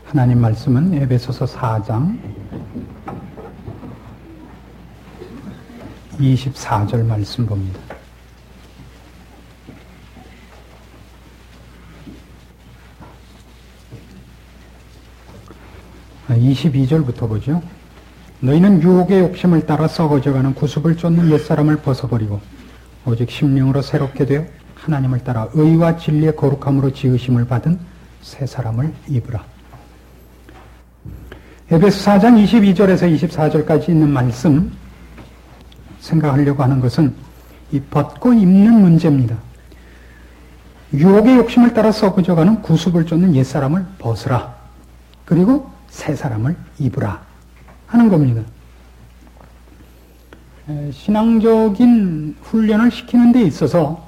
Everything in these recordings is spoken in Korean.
하나님 말씀은 에베소서 4장 24절 말씀 봅니다. 아, 22절부터 보죠. 너희는 유혹의 욕심을 따라 썩어져가는 구습을 쫓는 옛사람을 벗어버리고 오직 심령으로 새롭게 되어 하나님을 따라 의와 진리의 거룩함으로 지으심을 받은 새 사람을 입으라. 에베소 4장 22절에서 24절까지 있는 말씀 생각하려고 하는 것은 이 벗고 입는 문제입니다. 유혹의 욕심을 따라 썩어져가는 구습을 쫓는 옛사람을 벗으라. 그리고 새 사람을 입으라 하는 겁니다. 신앙적인 훈련을 시키는 데 있어서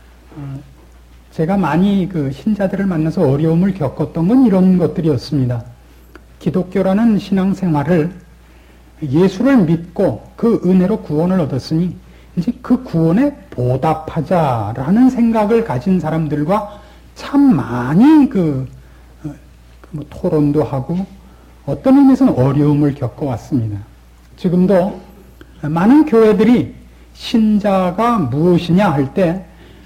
제가 많이 그 신자들을 만나서 어려움을 겪었던 건 이런 것들이었습니다. 기독교라는 신앙생활을 예수를 믿고 그 은혜로 구원을 얻었으니 이제 그 구원에 보답하자라는 생각을 가진 사람들과 참 많이 토론도 하고 어떤 의미에서는 어려움을 겪어왔습니다. 지금도 많은 교회들이 신자가 무엇이냐 할 때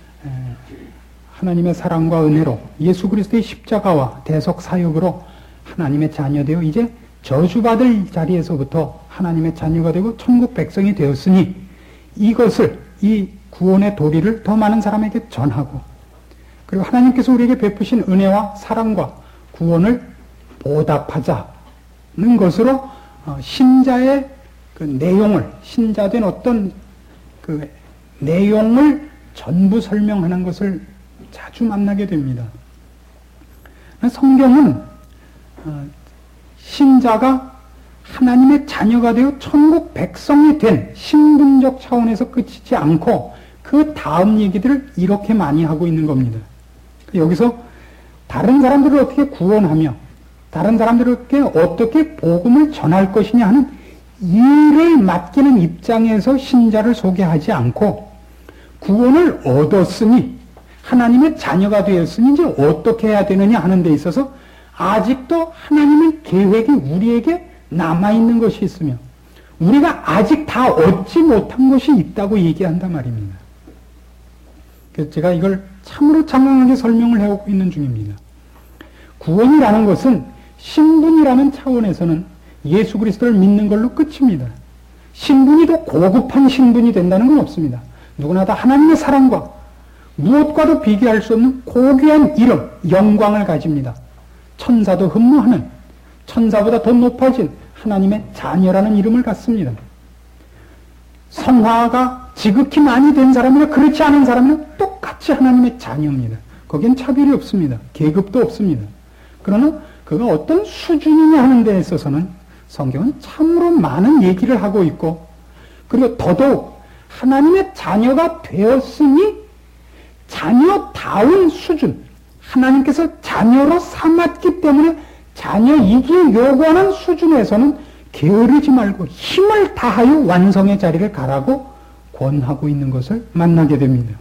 하나님의 사랑과 은혜로 예수 그리스도의 십자가와 대속 사역으로 하나님의 자녀되어 이제 저주받을 자리에서부터 하나님의 자녀가 되고 천국 백성이 되었으니 이것을, 이 구원의 도리를 더 많은 사람에게 전하고 그리고 하나님께서 우리에게 베푸신 은혜와 사랑과 구원을 보답하자는 것으로 신자의 그 내용을, 신자된 어떤 그 내용을 전부 설명하는 것을 자주 만나게 됩니다. 성경은 신자가 하나님의 자녀가 되어 천국 백성이 된 신분적 차원에서 끝이지 않고 그 다음 얘기들을 이렇게 많이 하고 있는 겁니다. 여기서 다른 사람들을 어떻게 구원하며 다른 사람들에게 어떻게 복음을 전할 것이냐 하는 일을 맡기는 입장에서 신자를 소개하지 않고 구원을 얻었으니 하나님의 자녀가 되었으니 이제 어떻게 해야 되느냐 하는 데 있어서 아직도 하나님의 계획이 우리에게 남아있는 것이 있으며 우리가 아직 다 얻지 못한 것이 있다고 얘기한단 말입니다. 그래서 제가 이걸 참으로 장황하게 설명을 해오고 있는 중입니다. 구원이라는 것은 신분이라는 차원에서는 예수 그리스도를 믿는 걸로 끝입니다. 신분이 더 고급한 신분이 된다는 건 없습니다. 누구나 다 하나님의 사랑과 무엇과도 비교할 수 없는 고귀한 이름, 영광을 가집니다. 천사도 흠모하는, 천사보다 더 높아진 하나님의 자녀라는 이름을 갖습니다. 성화가 지극히 많이 된 사람이나 그렇지 않은 사람은 똑같이 하나님의 자녀입니다. 거기엔 차별이 없습니다. 계급도 없습니다. 그러나 그가 어떤 수준이냐 하는 데 있어서는 성경은 참으로 많은 얘기를 하고 있고 그리고 더더욱 하나님의 자녀가 되었으니 자녀다운 수준, 하나님께서 자녀로 삼았기 때문에 자녀이기에 요구하는 수준에서는 게으르지 말고 힘을 다하여 완성의 자리를 가라고 권하고 있는 것을 만나게 됩니다.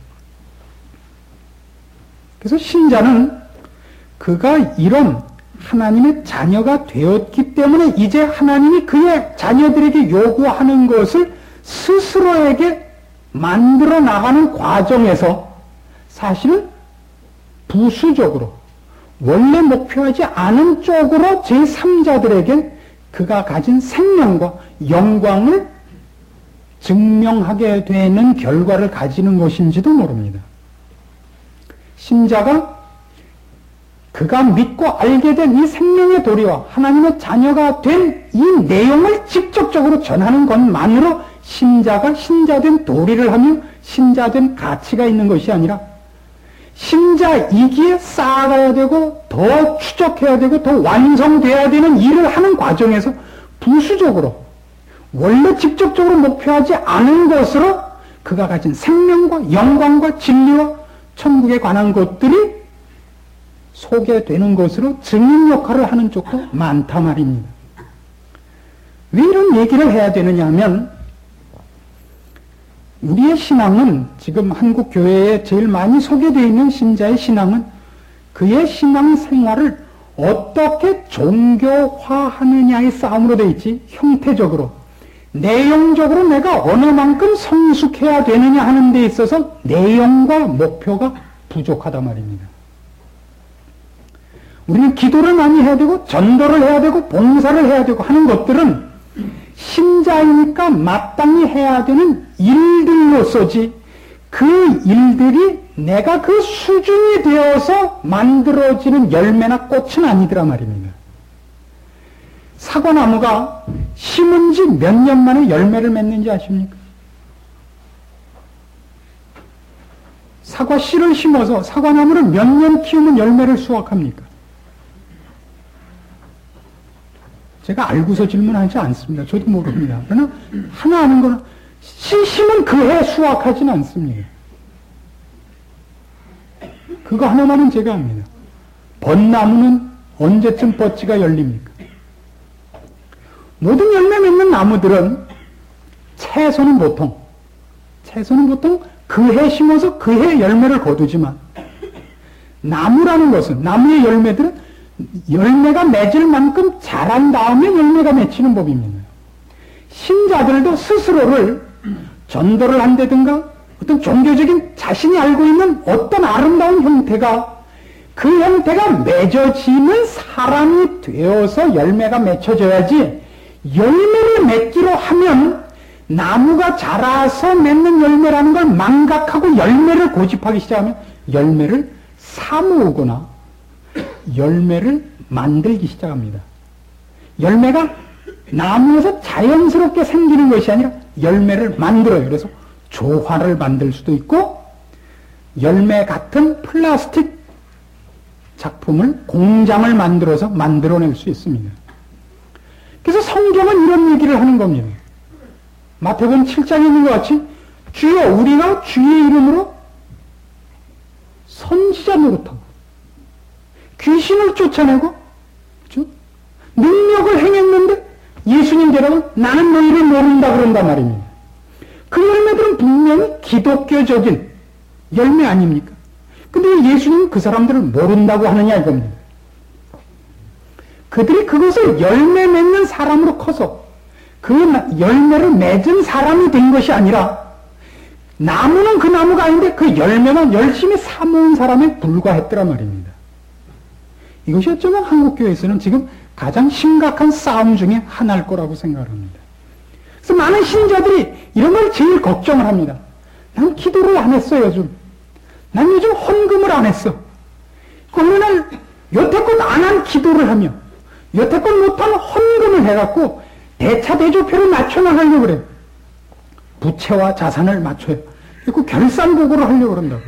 그래서 신자는 그가 이런 하나님의 자녀가 되었기 때문에 이제 하나님이 그의 자녀들에게 요구하는 것을 스스로에게 만들어 나가는 과정에서 사실은 부수적으로 원래 목표하지 않은 쪽으로 제3자들에게 그가 가진 생명과 영광을 증명하게 되는 결과를 가지는 것인지도 모릅니다. 신자가 그가 믿고 알게 된 이 생명의 도리와 하나님의 자녀가 된 이 내용을 직접적으로 전하는 것만으로 신자가 신자된 도리를 하며 신자된 가치가 있는 것이 아니라 신자이기에 쌓아가야 되고 더 추적해야 되고 더 완성돼야 되는 일을 하는 과정에서 부수적으로 원래 직접적으로 목표하지 않은 것으로 그가 가진 생명과 영광과 진리와 천국에 관한 것들이 소개되는 것으로 증인 역할을 하는 쪽도 많다 말입니다. 왜 이런 얘기를 해야 되느냐 하면 우리의 신앙은 지금 한국 교회에 제일 많이 소개되어 있는 신자의 신앙은 그의 신앙 생활을 어떻게 종교화하느냐의 싸움으로 되어 있지, 형태적으로. 내용적으로 내가 어느 만큼 성숙해야 되느냐 하는 데 있어서 내용과 목표가 부족하단 말입니다. 우리는 기도를 많이 해야 되고 전도를 해야 되고 봉사를 해야 되고 하는 것들은 신자이니까 마땅히 해야 되는 일들로서지, 그 일들이 내가 그 수준이 되어서 만들어지는 열매나 꽃은 아니더라 말입니다. 사과나무가 심은 지 몇 년 만에 열매를 맺는지 아십니까? 사과 씨를 심어서 사과나무를 몇 년 키우면 열매를 수확합니까? 제가 알고서 질문하지 않습니다. 저도 모릅니다. 그러나 하나 아는 거는 씨 심은 그해 수확하진 않습니다. 그거 하나만은 제가 압니다. 벚나무는 언제쯤 뻗지가 열립니까? 모든 열매 맺는 나무들은 채소는 보통 그해 심어서 그해 열매를 거두지만, 나무라는 것은, 나무의 열매들은 열매가 맺을 만큼 자란 다음에 열매가 맺히는 법입니다. 신자들도 스스로를 전도를 한다든가 어떤 종교적인 자신이 알고 있는 어떤 아름다운 형태가, 그 형태가 맺어지는 사람이 되어서 열매가 맺혀져야지, 열매를 맺기로 하면 나무가 자라서 맺는 열매라는 걸 망각하고 열매를 고집하기 시작하면 열매를 사모으거나 열매를 만들기 시작합니다. 열매가 나무에서 자연스럽게 생기는 것이 아니라 열매를 만들어요. 그래서 조화를 만들 수도 있고 열매 같은 플라스틱 작품을, 공장을 만들어서 만들어낼 수 있습니다. 그래서 성경은 이런 얘기를 하는 겁니다. 마태복음 7장에 있는 것 같이 주여 우리가 주의 이름으로 선지자 노릇하고 귀신을 쫓아내고, 그렇죠? 능력을 행했는데 예수님 대라고 나는 너희를 모른다 그런단 말입니다. 그 열매들은 분명히 기독교적인 열매 아닙니까? 근데 왜 예수님은 그 사람들을 모른다고 하느냐 이겁니다. 그들이 그것을 열매 맺는 사람으로 커서 그 열매를 맺은 사람이 된 것이 아니라, 나무는 그 나무가 아닌데 그 열매만 열심히 사모은 사람에 불과했더란 말입니다. 이것이 어쩌면 한국교회에서는 지금 가장 심각한 싸움 중에 하나일 거라고 생각합니다. 그래서 많은 신자들이 이런 걸 제일 걱정을 합니다. 난 기도를 안 했어 요즘. 난 요즘 헌금을 안 했어. 어느 날 여태껏 안 한 기도를 하며 여태껏 못한 헌금을 해갖고 대차대조표를 맞춰나가려고 그래요. 부채와 자산을 맞춰요. 그리고 결산보고를 하려고 그런다고.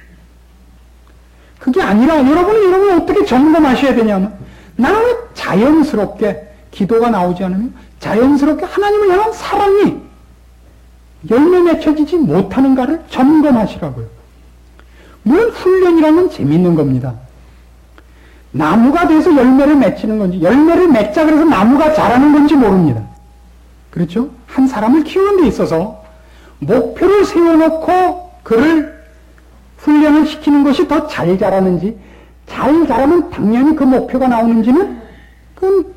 그게 아니라 여러분이 어떻게 점검하셔야 되냐면, 나는 왜 자연스럽게 기도가 나오지 않으면 자연스럽게 하나님을 향한 사랑이 열매 맺혀지지 못하는가를 점검하시라고요. 물론 훈련이라는 건 재밌는 겁니다. 나무가 돼서 열매를 맺히는 건지, 열매를 맺자 그래서 나무가 자라는 건지 모릅니다. 그렇죠? 한 사람을 키우는 데 있어서 목표를 세워놓고 그를 훈련을 시키는 것이 더 잘 자라는지, 잘 자라면 당연히 그 목표가 나오는지는 그건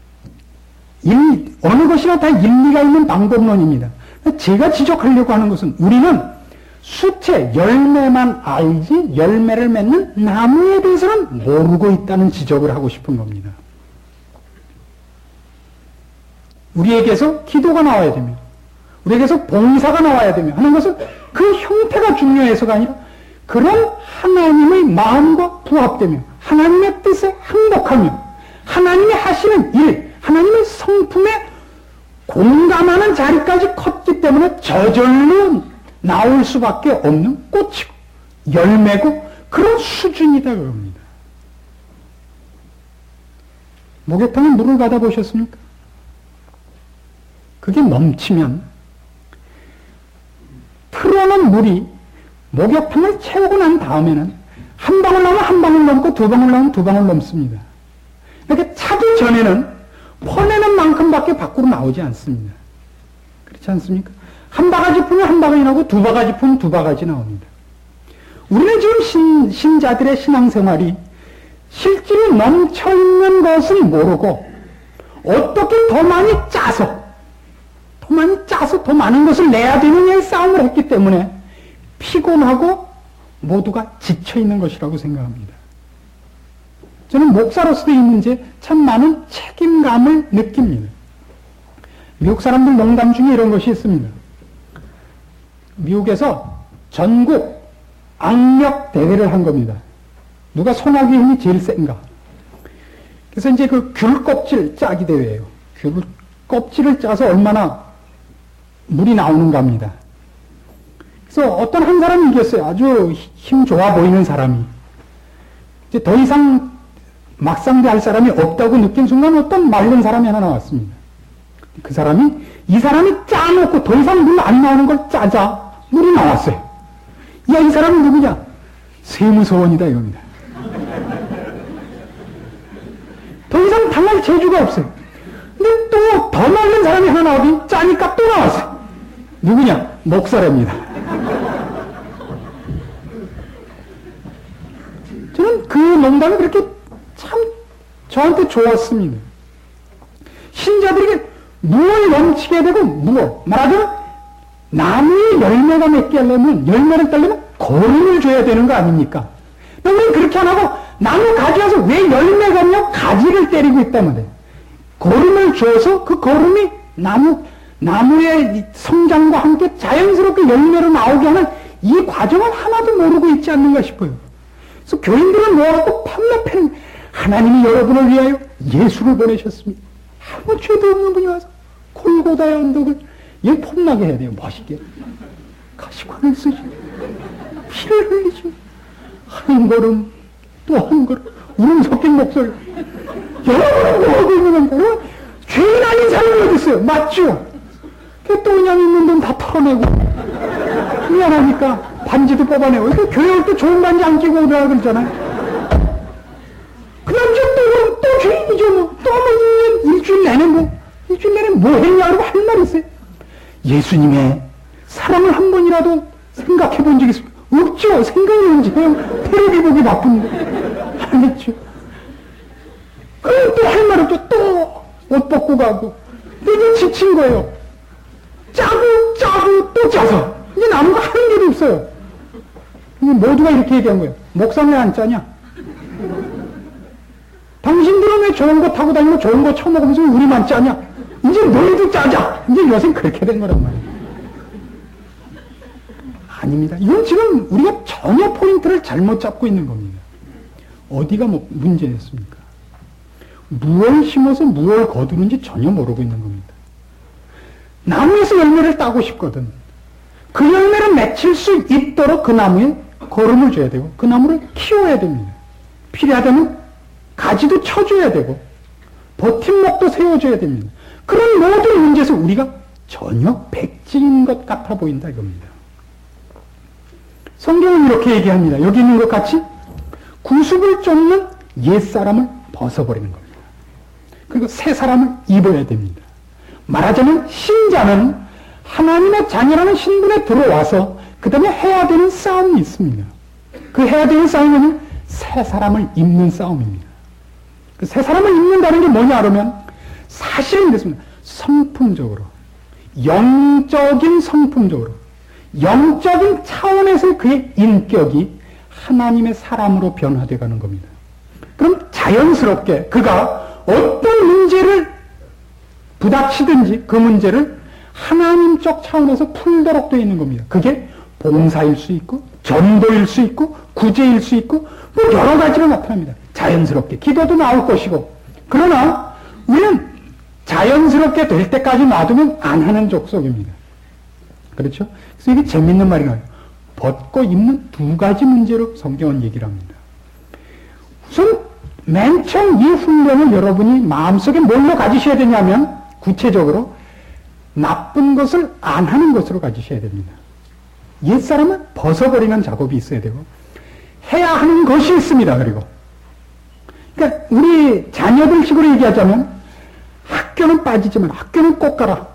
어느 것이나 다 일리가 있는 방법론입니다. 제가 지적하려고 하는 것은, 우리는 수채, 열매만 알지 열매를 맺는 나무에 대해서는 모르고 있다는 지적을 하고 싶은 겁니다. 우리에게서 기도가 나와야 되며, 우리에게서 봉사가 나와야 되며 하는 것은 그 형태가 중요해서가 아니라, 그런 하나님의 마음과 부합되며 하나님의 뜻에 행복하며 하나님이 하시는 일, 하나님의 성품에 공감하는 자리까지 컸기 때문에 저절로 나올 수밖에 없는 꽃이고 열매고 그런 수준이다 그럽니다. 목욕탕에 물을 받아보셨습니까? 그게 넘치면 틀어놓은 물이 목욕탕을 채우고 난 다음에는 한 방울 나오면 한 방울 넘고 두 방울 나오면 두 방울 넘습니다. 이렇게 차기 전에는 퍼내는 만큼밖에 밖으로 나오지 않습니다. 그렇지 않습니까? 한 바가지 품면 한 바가지 나오고 두 바가지 품면 두 바가지 나옵니다. 우리는 지금 신자들의 신앙생활이 실질이 넘쳐있는 것을 모르고 어떻게 더 많이 짜서 더 많은 것을 내야 되느냐의 싸움을 했기 때문에 피곤하고 모두가 지쳐있는 것이라고 생각합니다. 저는 목사로서도 이 문제에 참 많은 책임감을 느낍니다. 미국 사람들 농담 중에 이런 것이 있습니다. 미국에서 전국 악력 대회를 한 겁니다. 누가 소나기 힘이 제일 센가. 그래서 이제 그 귤 껍질 짜기 대회예요. 귤 껍질을 짜서 얼마나 물이 나오는가 합니다. 그래서 어떤 한 사람이 이겼어요. 아주 힘 좋아 보이는 사람이. 이제 더 이상 막상대할 사람이 없다고 느낀 순간 어떤 마른 사람이 하나 나왔습니다. 그 사람이 이 사람이 짜놓고 더 이상 물 안 나오는 걸 짜자 물이 나왔어요. 야, 이 사람은 누구냐? 세무서원이다 이겁니다. 더 이상 당할 재주가 없어요. 근데 또 더 마른 사람이 하나 나오더니 짜니까 또 나왔어요. 누구냐? 목사랍니다. 저는 그 농담이 그렇게 참 저한테 좋았습니다. 신자들에게 무엇을 넘치게 되고 무엇 말하자면 나무에 열매가 맺게 하려면 열매를 따려면 거름을 줘야 되는 거 아닙니까? 우리는 그렇게 안 하고 나무 가지 와서 왜 열매가 없냐 가지를 때리고 있단 말이에요. 거름을 줘서 그 거름이 나무의 성장과 함께 자연스럽게 열매로 나오게 하는 이 과정을 하나도 모르고 있지 않는가 싶어요. 그래서 교인들은 모아갖고 팜나패는 하나님이 여러분을 위하여 예수를 보내셨습니다. 아무 죄도 없는 분이 와서 골고다의 언덕을 얘 폼나게 해야 돼요. 멋있게. 가시관을 쓰시고 피를 흘리시고 한 걸음 또 한 걸음 울음 섞인 목소리. 여러분은 뭐하고 있는 겁니까? 죄인 아닌 사람이 어디 있어요? 맞죠? 또 그냥 있는 돈 다 털어내고 미안하니까 반지도 뽑아내고 이거 교회 올 때 좋은 반지 안 끼고 오라 그러잖아요. 그 남자 또 죄인이죠 뭐. 또 뭐 일주일 내내 뭐 했냐 그러고 할 말이 있어요. 예수님의 사랑을 한 번이라도 생각해 본 적이 있습니까? 없죠. 생각이 없지. 그냥 테레비 보기 바쁜데. 알겠죠? 그럼 또 할 말 없죠. 또 옷 벗고 가고. 이제 지친 거예요. 짜고 또 짜서. 이제 남은 거 하는 일이 없어요. 모두가 이렇게 얘기한 거예요. 목사는 왜 안 짜냐? 당신들은 왜 좋은 거 타고 다니고 좋은 거 처먹으면서 우리만 짜냐? 이제 너희도 짜자! 이제 요새 그렇게 된 거란 말이에요. 아닙니다. 이건 지금 우리가 전혀 포인트를 잘못 잡고 있는 겁니다. 어디가 문제였습니까? 무엇을 심어서 무엇을 거두는지 전혀 모르고 있는 겁니다. 나무에서 열매를 따고 싶거든. 그 열매를 맺힐 수 있도록 그 나무에 거름을 줘야 되고 그 나무를 키워야 됩니다. 필요하다면 가지도 쳐줘야 되고 버팀목도 세워줘야 됩니다. 그런 모든 문제에서 우리가 전혀 백지인 것 같아 보인다 이겁니다. 성경은 이렇게 얘기합니다. 여기 있는 것 같이 구습을 쫓는 옛사람을 벗어버리는 겁니다. 그리고 새 사람을 입어야 됩니다. 말하자면 신자는 하나님의 자녀라는 신분에 들어와서 그 다음에 해야 되는 싸움이 있습니다. 그 해야 되는 싸움은 새 사람을 입는 싸움입니다. 그 새 사람을 입는다는 게 뭐냐 그러면 사실은 이렇습니다. 성품적으로, 영적인 성품적으로, 영적인 차원에서 그의 인격이 하나님의 사람으로 변화되어 가는 겁니다. 그럼 자연스럽게 그가 어떤 문제를 부닥치든지 그 문제를 하나님적 차원에서 풀도록 되어 있는 겁니다. 그게 봉사일 수 있고 전도일 수 있고 구제일 수 있고 뭐 여러 가지로 나타납니다. 자연스럽게 기도도 나올 것이고. 그러나 우리는 자연스럽게 될 때까지 놔두면 안 하는 족속입니다. 그렇죠? 그래서 이게 재밌는 말이 나와요. 벗고 입는 두 가지 문제로 성경은 얘기를 합니다. 우선 맨 처음 이 훈련을 여러분이 마음속에 뭘로 가지셔야 되냐면 구체적으로 나쁜 것을 안 하는 것으로 가지셔야 됩니다. 옛사람은 벗어버리는 작업이 있어야 되고 해야 하는 것이 있습니다. 그리고 그러니까 우리 자녀들 식으로 얘기하자면 학교는 빠지지 마라. 학교는 꼭 가라.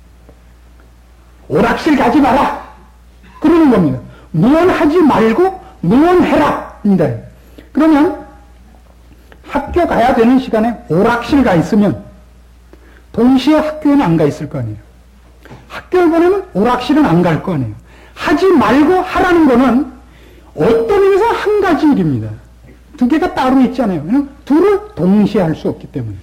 오락실 가지 마라. 그러는 겁니다. 무언 하지 말고 무언 해라. 입니다. 그러면 학교 가야 되는 시간에 오락실 가 있으면 동시에 학교에는 안 가 있을 거 아니에요. 학교를 보내면 오락실은 안 갈 거 아니에요. 하지 말고 하라는 거는 어떤 의미에서 한 가지 일입니다. 두 개가 따로 있잖아요. 그냥 둘을 동시에 할 수 없기 때문에.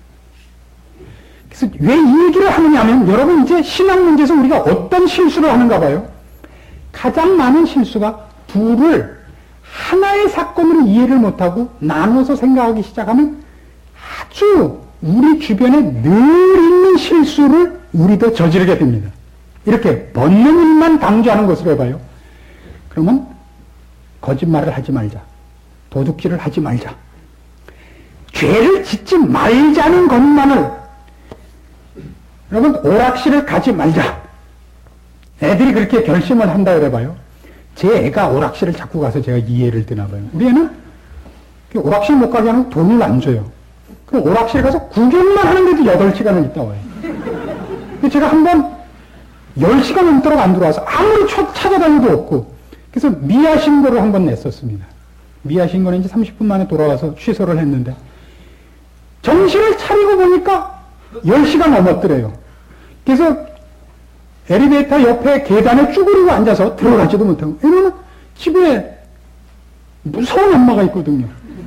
그래서 왜 이 얘기를 하느냐 하면 여러분 이제 신학 문제에서 우리가 어떤 실수를 하는가 봐요. 가장 많은 실수가 둘을 하나의 사건으로 이해를 못하고 나눠서 생각하기 시작하면 아주 우리 주변에 늘 있는 실수를 우리도 저지르게 됩니다. 이렇게 벗는 일만 강조하는 것으로 해봐요. 그러면 거짓말을 하지 말자. 도둑질을 하지 말자. 죄를 짓지 말자는 것만을 여러분 오락실을 가지 말자. 애들이 그렇게 결심을 한다 그래봐요. 제 애가 오락실을 자꾸 가서 제가 이해를 드나 봐요. 우리 애는 오락실 못 가게 하면 돈을 안 줘요. 그럼 오락실 가서 구경만 하는데도 8시간을 있다 와요. 제가 한번 10시간 넘도록 안 들어와서 아무리 찾아다녀도 없고 그래서 미아 신고를 한번 냈었습니다. 미아 신고는 이제 30분 만에 돌아와서 취소를 했는데 정신을 차리고 보니까 10시간 넘었더래요. 그래서 엘리베이터 옆에 계단에 쭈그리고 앉아서 들어가지도 못하고 왜냐면 집에 무서운 엄마가 있거든요.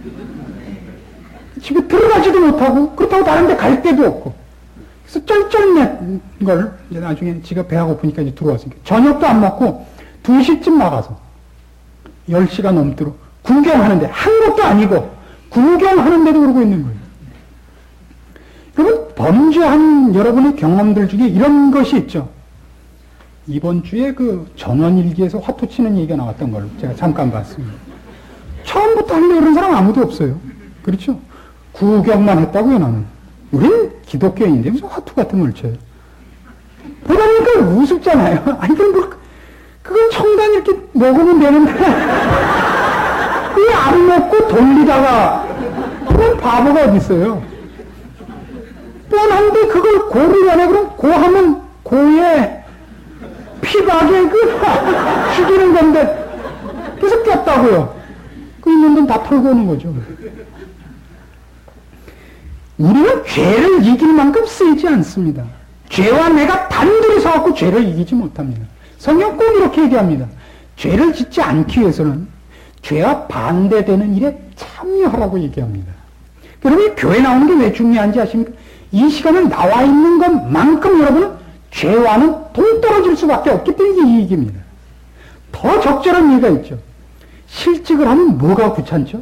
집에 들어가지도 못하고 그렇다고 다른 데 갈 데도 없고 그래서 쩔쩔맨 걸 이제 나중에 지가 배가 고프니까 이제 들어왔으니까 저녁도 안 먹고 2시쯤 나가서 10시간 넘도록 구경하는데 한 것도 아니고 구경하는데도 그러고 있는 거예요. 여러분 범죄한 여러분의 경험들 중에 이런 것이 있죠. 이번 주에 그 전원일기에서 화투 치는 얘기가 나왔던 걸 제가 잠깐 봤습니다. 처음부터 하려고 그런 사람 아무도 없어요. 그렇죠? 구경만 했다고요, 나는. 우린 기독교인인데 무슨 화투 같은 걸 쳐요. 보다 보니까 우습잖아요. 아니, 그건 청단 이렇게 먹으면 되는데, 왜 안 먹고 돌리다가, 그런 바보가 어디 있어요? 뻔한데 그걸 고를 안 해, 그럼 고 하면 고에 피박에 죽이는 건데, 계속 꼈다고요. 그 있는 돈 다 털고 오는 거죠. 우리는 죄를 이길 만큼 세지 않습니다. 죄와 내가 단둘이 서갖고 죄를 이기지 못합니다. 성경 꼭 이렇게 얘기합니다. 죄를 짓지 않기 위해서는 죄와 반대되는 일에 참여하라고 얘기합니다. 여러분이 교회 나오는 게 왜 중요한지 아십니까? 이 시간에 나와 있는 것만큼 여러분은 죄와는 동떨어질 수밖에 없기 때문에 이 얘기입니다. 더 적절한 이유가 있죠. 실직을 하면 뭐가 귀찮죠?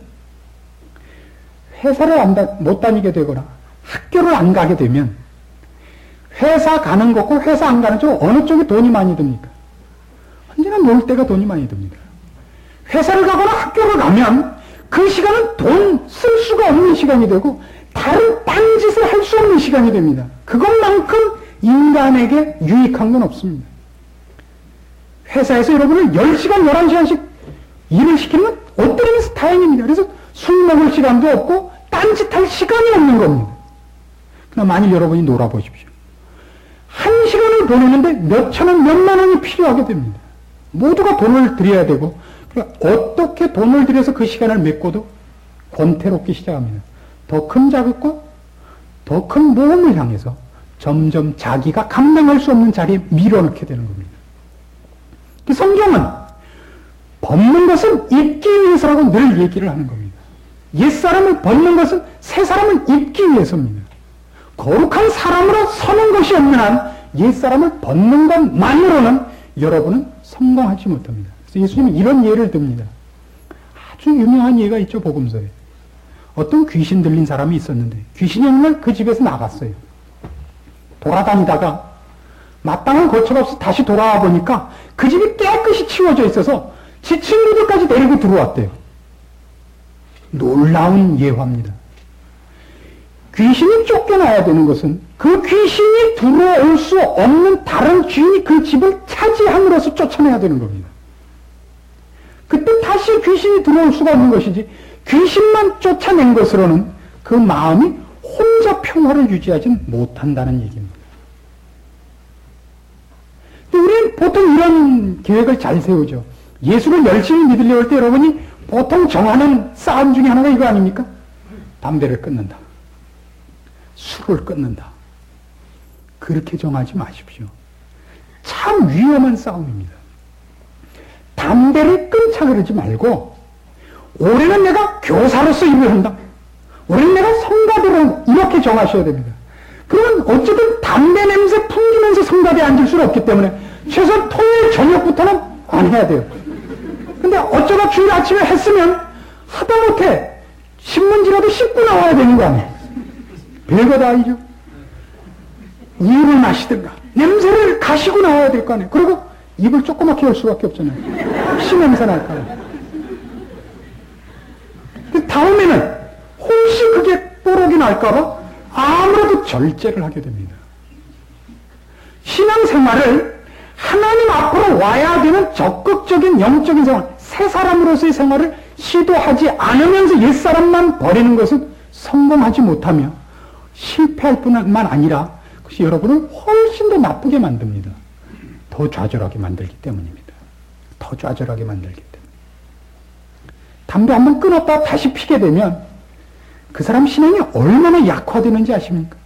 회사를 못 다니게 되거나 학교를 안 가게 되면 회사 가는 것과 회사 안 가는 쪽 어느 쪽에 돈이 많이 듭니까? 언제나 놀 때가 돈이 많이 듭니다. 회사를 가거나 학교를 가면 그 시간은 돈 쓸 수가 없는 시간이 되고 다른 딴짓을 할 수 없는 시간이 됩니다. 그것만큼 인간에게 유익한 건 없습니다. 회사에서 여러분을 10시간, 11시간씩 일을 시키는 건 어떤 의미에서 다행입니다. 그래서 술 먹을 시간도 없고 딴짓할 시간이 없는 겁니다. 그러나 만일 여러분이 놀아보십시오. 1시간을 보내는데 몇천 원, 몇만 원이 필요하게 됩니다. 모두가 돈을 들여야 되고 어떻게 돈을 들여서 그 시간을 메꿔도 권태롭기 시작합니다. 더 큰 자극과 더 큰 모험을 향해서 점점 자기가 감당할 수 없는 자리에 밀어넣게 되는 겁니다. 성경은 벗는 것은 입기 위해서라고 늘 얘기를 하는 겁니다. 옛사람을 벗는 것은 새사람을 입기 위해서입니다. 거룩한 사람으로 서는 것이 없는 한 옛사람을 벗는 것만으로는 여러분은 성공하지 못합니다. 그래서 예수님은 이런 예를 듭니다. 아주 유명한 예가 있죠, 복음서에. 어떤 귀신 들린 사람이 있었는데 귀신이 어느 날 그 집에서 나갔어요. 돌아다니다가 마땅한 거처가 없어 다시 돌아와 보니까 그 집이 깨끗이 치워져 있어서 지 친구들까지 데리고 들어왔대요. 놀라운 예화입니다. 귀신이 쫓겨나야 되는 것은 그 귀신이 들어올 수 없는 다른 주인이 그 집을 차지함으로써 쫓아내야 되는 겁니다. 그때 다시 귀신이 들어올 수가 없는 것이지 귀신만 쫓아낸 것으로는 그 마음이 혼자 평화를 유지하지 못한다는 얘기입니다. 근데 우리는 보통 이런 계획을 잘 세우죠. 예수를 열심히 믿으려고 할 때 여러분이 보통 정하는 싸움 중에 하나가 이거 아닙니까? 담배를 끊는다. 술을 끊는다. 그렇게 정하지 마십시오. 참 위험한 싸움입니다. 담배를 끊자 그러지 말고 올해는 내가 교사로서 일을 한다. 올해는 내가 성가대로 한다. 이렇게 정하셔야 됩니다. 그러면 어쨌든 담배 냄새 풍기면서 성가대에 앉을 수는 없기 때문에 최소한 토요일 저녁부터는 안 해야 돼요. 근데 어쩌다 주일 아침에 했으면 하다못해 신문지라도 씻고 나와야 되는 거 아니에요. 별거 다 아니죠. 우유를 마시든가 냄새를 가시고 나와야 될 거 아니에요. 그리고 입을 조그맣게 열 수밖에 없잖아요. 혹시 냄새 날까봐. 다음에는 혹시 그게 뽀록이 날까봐 아무래도 절제를 하게 됩니다. 신앙생활을 하나님 앞으로 와야 되는 적극적인 영적인 생활, 새 사람으로서의 생활을 시도하지 않으면서 옛사람만 버리는 것은 성공하지 못하며 실패할 뿐만 아니라 그것이 여러분을 훨씬 더 나쁘게 만듭니다. 더 좌절하게 만들기 때문입니다. 더 좌절하게 만들기 때문에. 담배 한번 끊었다 다시 피게 되면 그 사람 신앙이 얼마나 약화되는지 아십니까?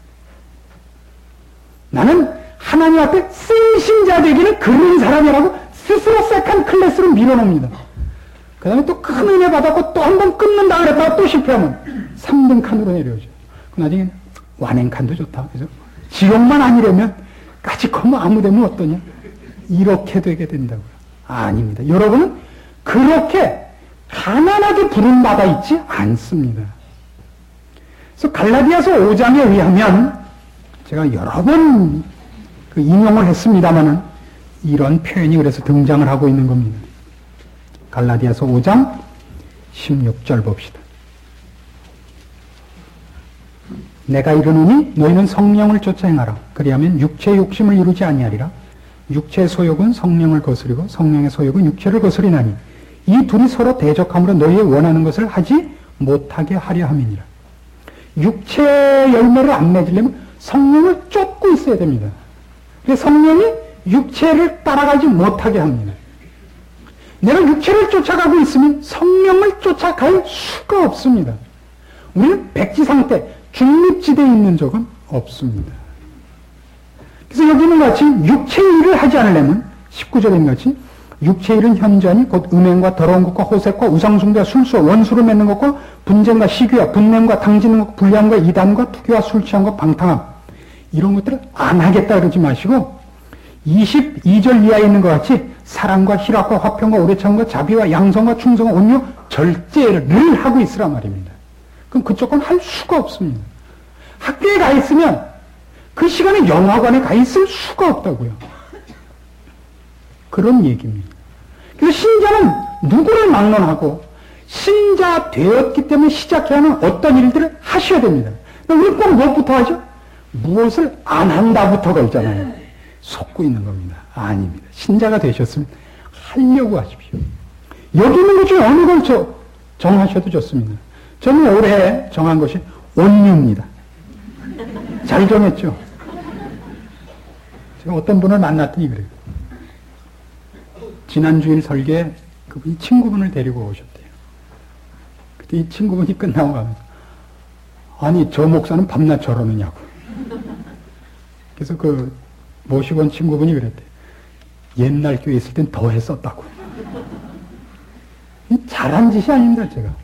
나는 하나님 앞에 생신자 되기는 그런 사람이라고 스스로 세컨 클래스로 밀어놓습니다. 그 다음에 또 큰 은혜 받았고 또 한 번 끊는다 그랬다가 또 실패하면 3등 칸으로 내려오죠. 그 나중에 완행 칸도 좋다. 그죠? 지옥만 아니려면 까짓거 뭐 아무 데면 어떠냐? 이렇게 되게 된다고요. 아닙니다. 여러분은 그렇게 가난하게 부름받아 있지 않습니다. 그래서 갈라디아서 5장에 의하면 제가 여러 번 인용을 했습니다마는 이런 표현이 그래서 등장을 하고 있는 겁니다. 갈라디아서 5장 16절 봅시다. 내가 이르노니 너희는 성령을 쫓아 행하라. 그리하면 육체의 욕심을 이루지 아니하리라. 육체의 소욕은 성령을 거스리고 성령의 소욕은 육체를 거스리나니 이 둘이 서로 대적함으로 너희의 원하는 것을 하지 못하게 하려 함이니라. 육체의 열매를 안 맺으려면 성령을 쫓고 있어야 됩니다. 그래서 성령이 육체를 따라가지 못하게 합니다. 내가 육체를 쫓아가고 있으면 성령을 쫓아갈 수가 없습니다. 우리는 백지상태, 중립지대에 있는 적은 없습니다. 그래서 여기는 같이 육체의 일을 하지 않으려면 19절에 있는 같이 육체의 일은 현저하니 곧 음행과 더러운 것과 호색과 우상숭배와 술수와 원수를 맺는 것과 분쟁과 시기와 분냄과 당지는 것, 불량과 이단과 투기와 술취함과 방탕함 이런 것들을 안 하겠다 그러지 마시고 22절 이하에 있는 것 같이 사랑과 희락과 화평과 오래참과 자비와 양성과 충성과 온유 절제를 하고 있으란 말입니다. 그럼 그쪽은 할 수가 없습니다. 학교에 가 있으면 그 시간에 영화관에 가 있을 수가 없다고요. 그런 얘기입니다. 그래서 신자는 누구를 막론하고 신자 되었기 때문에 시작해야 하는 어떤 일들을 하셔야 됩니다. 우리 꼭 무엇부터 하죠? 무엇을 안 한다부터가 있잖아요. 속고 있는 겁니다. 아닙니다. 신자가 되셨으면 하려고 하십시오. 여기 있는 것 중에 어느 걸 정하셔도 좋습니다. 저는 올해 정한 것이 온유입니다. 잘 정했죠? 제가 어떤 분을 만났더니 그래요. 지난 주일 설교에 그분이 친구분을 데리고 오셨대요. 그때 이 친구분이 끝나고 가면서 아니 저 목사는 밤낮 저러느냐고. 그래서 그 모시고 온 친구분이 그랬대요. 옛날 교회 있을 땐 더 했었다고. 잘한 짓이 아닙니다,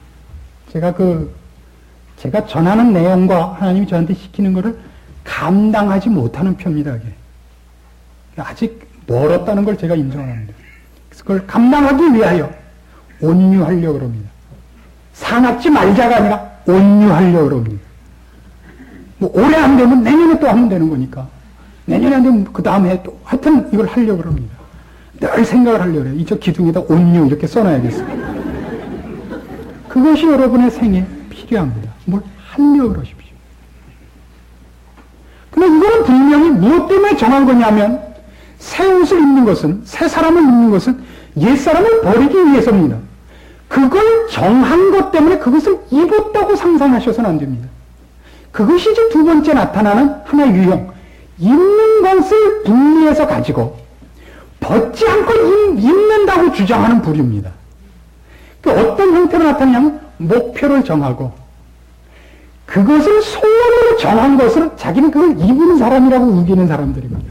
제가 전하는 내용과 하나님이 저한테 시키는 것을 감당하지 못하는 편입니다, 이게. 아직 멀었다는 걸 제가 인정을 합니다. 그래서 그걸 감당하기 위하여 온유하려고 합니다. 사납지 말자가 아니라 온유하려고 합니다. 뭐 올해 안 되면 내년에 또 하면 되는 거니까. 내년에 안 되면 그 다음 해 또 하여튼 이걸 하려고 합니다. 늘 생각을 하려고 해요. 이쪽 기둥에다 온유 이렇게 써놔야겠어요. 그것이 여러분의 생에 필요합니다. 뭘 하려고 그러십시오. 근데 이거는 분명히 무엇 때문에 정한 거냐면 새 옷을 입는 것은, 새 사람을 입는 것은 옛 사람을 버리기 위해서입니다. 그걸 정한 것 때문에 그것을 입었다고 상상하셔서는 안 됩니다. 그것이 이제 두 번째 나타나는 하나의 유형. 입는 것을 분리해서 가지고 벗지 않고 입는다고 주장하는 부류입니다. 그 어떤 형태로 나타나냐면 목표를 정하고 그것을 소원으로 정한 것을 자기는 그걸 입은 사람이라고 우기는 사람들이거든요.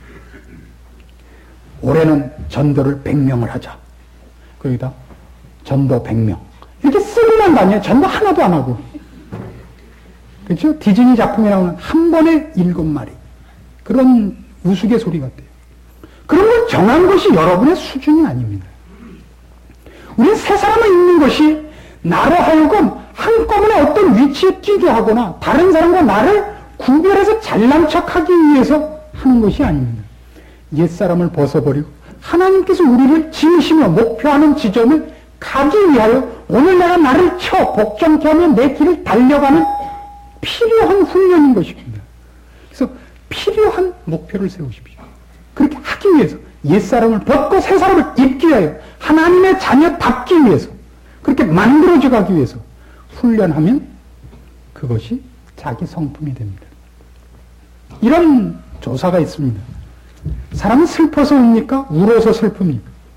올해는 전도를 100명을 하자. 거기다 전도 100명. 이렇게 쓰고만 다녀요. 전도 하나도 안 하고. 그렇죠? 디즈니 작품에 나오는 한 번에 7마리. 그런 우스갯소리 같아요. 그런 걸 정한 것이 여러분의 수준이 아닙니다. 우리는 세 사람을 입는 것이 나로 하여금 한꺼번에 어떤 위치에 뛰게 하거나 다른 사람과 나를 구별해서 잘난 척하기 위해서 하는 것이 아닙니다. 옛사람을 벗어버리고 하나님께서 우리를 지으시며 목표하는 지점을 가기 위하여 오늘 내가 나를 쳐 복종케 하며 내 길을 달려가는 필요한 훈련인 것입니다. 그래서 필요한 목표를 세우십시오. 그렇게 하기 위해서 옛사람을 벗고 새사람을 입기 위하여 하나님의 자녀답기 위해서 그렇게 만들어져 가기 위해서 훈련하면 그것이 자기 성품이 됩니다. 이런 조사가 있습니다. 사람은 슬퍼서 웁니까? 울어서 슬픕니까?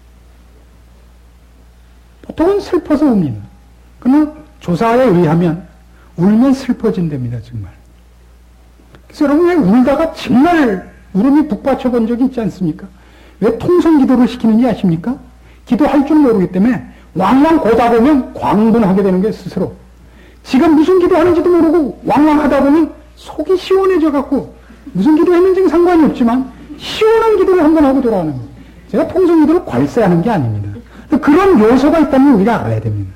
보통은 슬퍼서 웁니다. 그러나 조사에 의하면 울면 슬퍼진답니다. 정말. 그래서 여러분 왜 울다가 정말 울음이 북받쳐 본 적이 있지 않습니까? 왜 통성 기도를 시키는지 아십니까? 기도할 줄 모르기 때문에 왕왕 고다 보면 광분하게 되는 게 스스로. 지금 무슨 기도하는지도 모르고 왕왕 하다 보면 속이 시원해져 갖고 무슨 기도했는지는 상관이 없지만 시원한 기도를 한번 하고 돌아가는 거예요. 제가 통성 기도를 괄세하는 게 아닙니다. 그런 요소가 있다면 우리가 알아야 됩니다.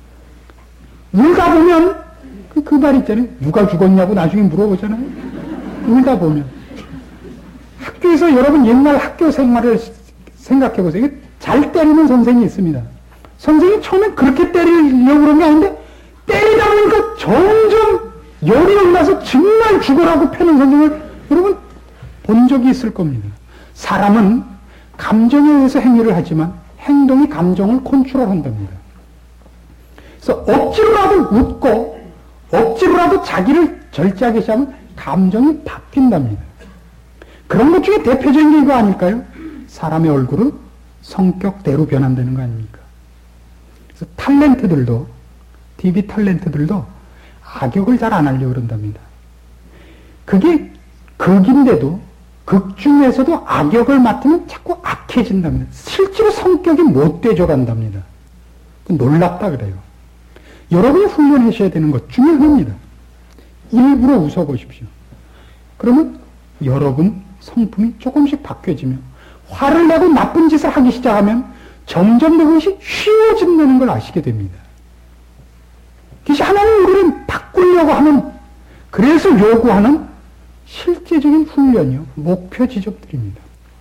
울다 보면 그 말 있잖아요. 누가 죽었냐고 나중에 물어보잖아요. 울다 보면. 학교에서 여러분 옛날 학교 생활을 생각해 보세요. 잘 때리는 선생님이 있습니다. 선생님이 처음에 그렇게 때리려고 그런 게 아닌데 때리다 보니까 점점 열이 올라서 정말 죽으라고 패는 선생님을 여러분 본 적이 있을 겁니다. 사람은 감정에 의해서 행위를 하지만 행동이 감정을 컨트롤한답니다. 그래서 억지로라도 웃고 억지로라도 자기를 절제하기 시작하면 감정이 바뀐답니다. 그런 것 중에 대표적인 게 이거 아닐까요? 사람의 얼굴은 성격대로 변한다는 거 아닙니까? 그래서 탤런트들도 TV 탤런트들도 악역을 잘 안 하려고 그런답니다. 그게 극인데도 극 중에서도 악역을 맡으면 자꾸 악해진답니다. 실제로 성격이 못돼져 간답니다. 놀랍다 그래요. 여러분이 훈련하셔야 되는 것 중에 하나입니다. 일부러 웃어보십시오. 그러면 여러분 성품이 조금씩 바뀌어지며 화를 내고 나쁜 짓을 하기 시작하면 점점 더 그것이 쉬워진다는 걸 아시게 됩니다. 그것이 하나님 우리를 바꾸려고 하는 그래서 요구하는 실제적인 훈련이요. 목표 지점들입니다.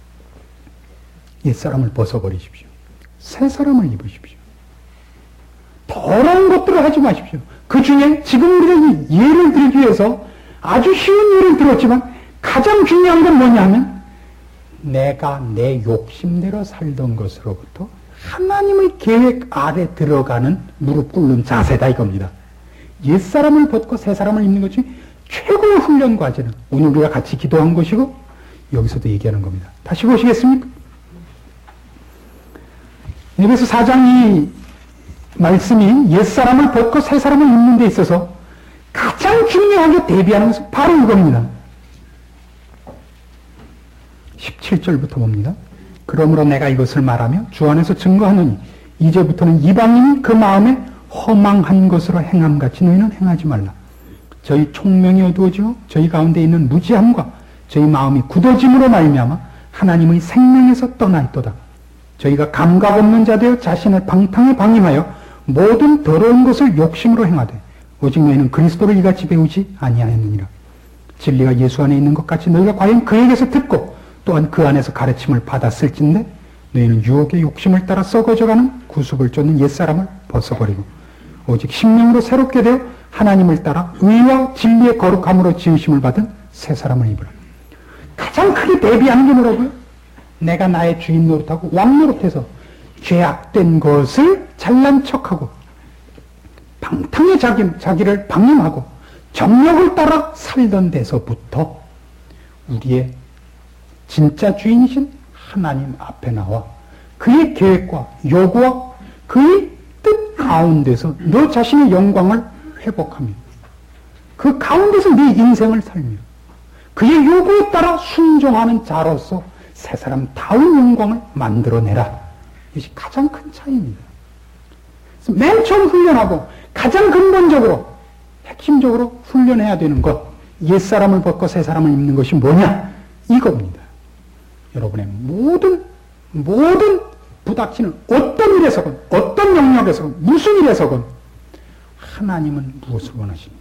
옛사람을 벗어버리십시오. 새사람을 입으십시오. 더러운 것들을 하지 마십시오. 그 중에 지금 우리가 예를 들기 위해서 아주 쉬운 예를 들었지만 가장 중요한 건 뭐냐 하면 내가 내 욕심대로 살던 것으로부터 하나님의 계획 아래 들어가는 무릎 꿇는 자세다 이겁니다. 옛사람을 벗고 새사람을 입는 것 중에 최고의 훈련 과제는 오늘 우리가 같이 기도한 것이고 여기서도 얘기하는 겁니다. 다시 보시겠습니까? 그래서 4장 이 말씀이 옛사람을 벗고 새사람을 입는 데 있어서 가장 중요하게 대비하는 것은 바로 이겁니다. 17절부터 봅니다. 그러므로 내가 이것을 말하며 주 안에서 증거하노니 이제부터는 이방인이 그 마음에 허망한 것으로 행함같이 너희는 행하지 말라. 저희 총명이 어두워지고 저희 가운데 있는 무지함과 저희 마음이 굳어짐으로 말미암아 하나님의 생명에서 떠나 있도다. 저희가 감각 없는 자 되어 자신을 방탕에 방임하여 모든 더러운 것을 욕심으로 행하되 오직 너희는 그리스도를 이같이 배우지 아니하였느니라. 진리가 예수 안에 있는 것 같이 너희가 과연 그에게서 듣고 또한 그 안에서 가르침을 받았을진데 너희는 유혹의 욕심을 따라 썩어져가는 구습을 쫓는 옛사람을 벗어버리고 오직 심령으로 새롭게 되어 하나님을 따라 의와 진리의 거룩함으로 지으심을 받은 새 사람을 입으라. 가장 크게 대비하는 게 뭐라고요? 내가 나의 주인 노릇하고 왕 노릇해서 죄악된 것을 잘난 척하고 방탕에 자기를 방임하고 정력을 따라 살던 데서부터 우리의 진짜 주인이신 하나님 앞에 나와 그의 계획과 요구와 그의 뜻 가운데서 너 자신의 영광을 회복하며 그 가운데서 네 인생을 살며 그의 요구에 따라 순종하는 자로서 새 사람다운 영광을 만들어내라. 이것이 가장 큰 차이입니다. 그래서 맨 처음 훈련하고 가장 근본적으로 핵심적으로 훈련해야 되는 것, 옛사람을 벗고 새 사람을 입는 것이 뭐냐? 이겁니다. 여러분의 모든 부닥치는 어떤 일에서건 어떤 영역에서건 무슨 일에서건 하나님은 무엇을 원하시느냐?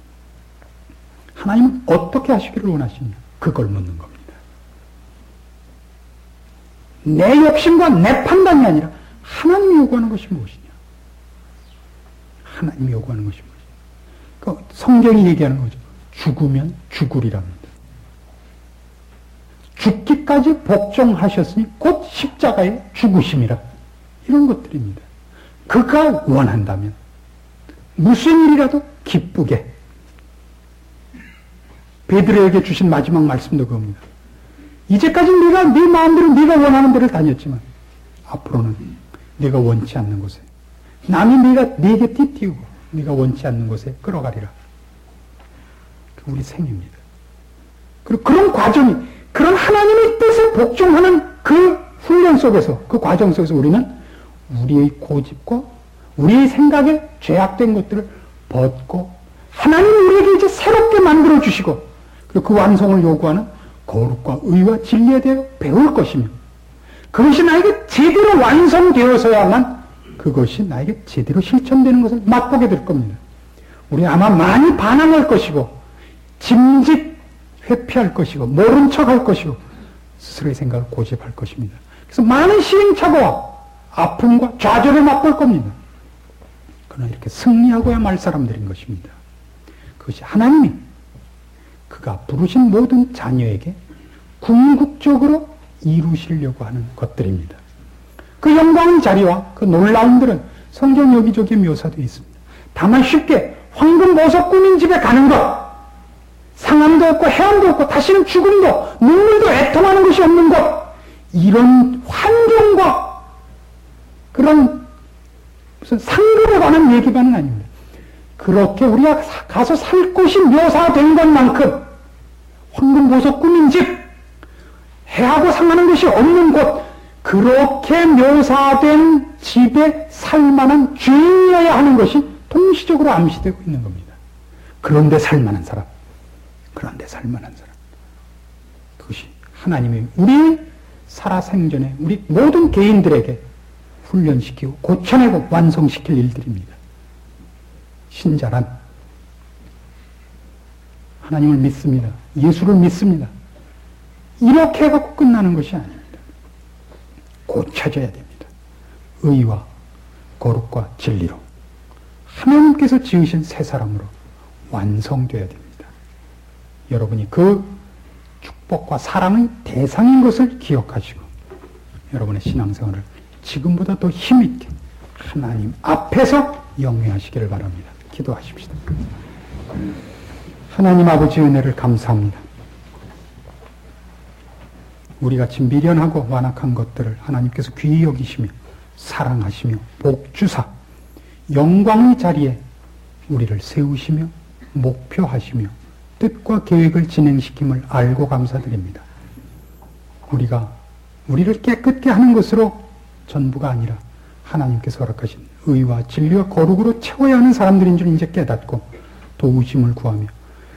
하나님은 어떻게 하시기를 원하시느냐? 그걸 묻는 겁니다. 내 욕심과 내 판단이 아니라 하나님이 요구하는 것이 무엇이냐? 하나님이 요구하는 것이 무엇이냐? 그 성경이 얘기하는 거죠. 죽으면 죽으리랍니다. 죽기까지 복종하셨으니 곧 십자가에 죽으심이라. 이런 것들입니다. 그가 원한다면 무슨 일이라도 기쁘게. 베드로에게 주신 마지막 말씀도 그겁니다. 이제까지 네가 네 마음대로 네가 원하는 데를 다녔지만 앞으로는 네가 원치 않는 곳에 남이 네게 띠띠우고 네가 원치 않는 곳에 끌어가리라. 그 우리 생입니다. 그리고 그런 과정이 그런 하나님의 뜻에 복종하는 그 훈련 속에서 그 과정 속에서 우리는 우리의 고집과 우리의 생각에 죄악된 것들을 벗고 하나님이 우리에게 이제 새롭게 만들어 주시고 그리고 그 완성을 요구하는 거룩과 의와 진리에 대해 배울 것이며 그것이 나에게 제대로 완성되어서야만 그것이 나에게 제대로 실천되는 것을 맛보게 될 겁니다. 우리 아마 많이 반항할 것이고 짐짓 회피할 것이고 모른 척할 것이고 스스로의 생각을 고집할 것입니다. 그래서 많은 시행착오와 아픔과 좌절을 맛볼 겁니다. 그러나 이렇게 승리하고야 말 사람들인 것입니다. 그것이 하나님이 그가 부르신 모든 자녀에게 궁극적으로 이루시려고 하는 것들입니다. 그 영광의 자리와 그 놀라움들은 성경 여기저기 묘사되어 있습니다. 다만 쉽게 황금 보석 꾸민 집에 가는 것, 상함도 없고 해함도 없고 다시는 죽음도 눈물도 애통하는 것이 없는 것, 이런 환경과 그런 무슨 상급에 관한 얘기만은 아닙니다. 그렇게 우리가 가서 살 곳이 묘사된 것만큼 황금 보석 꾸민 집, 해하고 상하는 것이 없는 곳, 그렇게 묘사된 집에 살만한 주인이어야 하는 것이 동시적으로 암시되고 있는 겁니다. 그런데 살만한 사람, 그런데 살만한 사람, 그것이 하나님이 우리 살아생전에 우리 모든 개인들에게 훈련시키고 고쳐내고 완성시킬 일들입니다. 신자란 하나님을 믿습니다. 예수를 믿습니다. 이렇게 해갖고 끝나는 것이 아닙니다. 고쳐져야 됩니다. 의와 거룩과 진리로 하나님께서 지으신 새 사람으로 완성되어야 됩니다. 여러분이 그 축복과 사랑의 대상인 것을 기억하시고 여러분의 신앙생활을 지금보다 더 힘있게 하나님 앞에서 영위하시기를 바랍니다. 기도하십시다. 하나님 아버지 은혜를 감사합니다. 우리같이 미련하고 완악한 것들을 하나님께서 귀히 여기시며 사랑하시며 복주사 영광의 자리에 우리를 세우시며 목표하시며 뜻과 계획을 진행시킴을 알고 감사드립니다. 우리가 우리를 깨끗게 하는 것으로 전부가 아니라 하나님께서 허락하신 의와 진리와 거룩으로 채워야 하는 사람들인 줄 이제 깨닫고 도우심을 구하며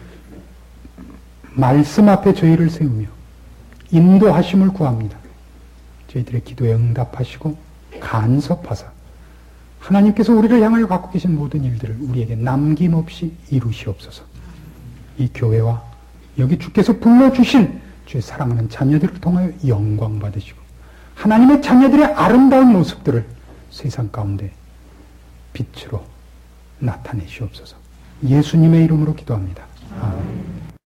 말씀 앞에 저희를 세우며 인도하심을 구합니다. 저희들의 기도에 응답하시고 간섭하사 하나님께서 우리를 향하여 갖고 계신 모든 일들을 우리에게 남김없이 이루시옵소서. 이 교회와 여기 주께서 불러주신 주의 사랑하는 자녀들을 통하여 영광 받으시고 하나님의 자녀들의 아름다운 모습들을 세상 가운데 빛으로 나타내시옵소서. 예수님의 이름으로 기도합니다. 아멘.